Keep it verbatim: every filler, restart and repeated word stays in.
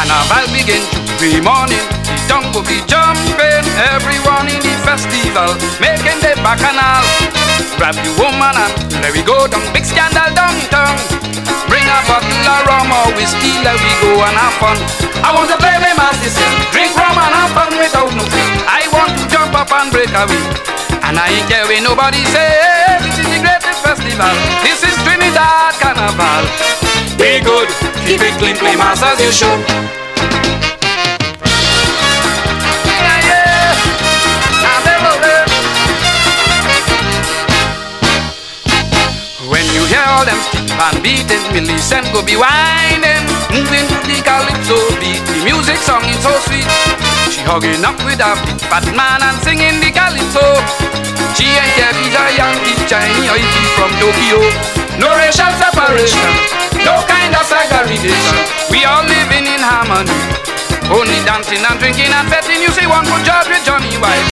Carnival begin Tuesday morning. The tongue will be jumping, everyone in the festival making the bacchanal. Grab the woman and let we go down, big scandal downtown. Bring a bottle of rum or whiskey, let we go and have fun. I want to play with my sister, drink rum and have fun without no fear. I want to jump up and break away, and I ain't care when nobody say this is the greatest festival. This is Trinidad Carnival. Be good, keep it clean, play mass as you should. Yeah, yeah. Now, devil, eh. When you hear all them stick and beating, Millicent go be whining, moving to the calypso beat. The music song is so sweet. She hugging up with a big fat man and singing the calypso. She ain't care if he's a Yankee, Chinese, or if he's from Tokyo. No racial separation, no kind of segregation. We all living in harmony, only dancing and drinking and betting. You see one good job with Johnny White.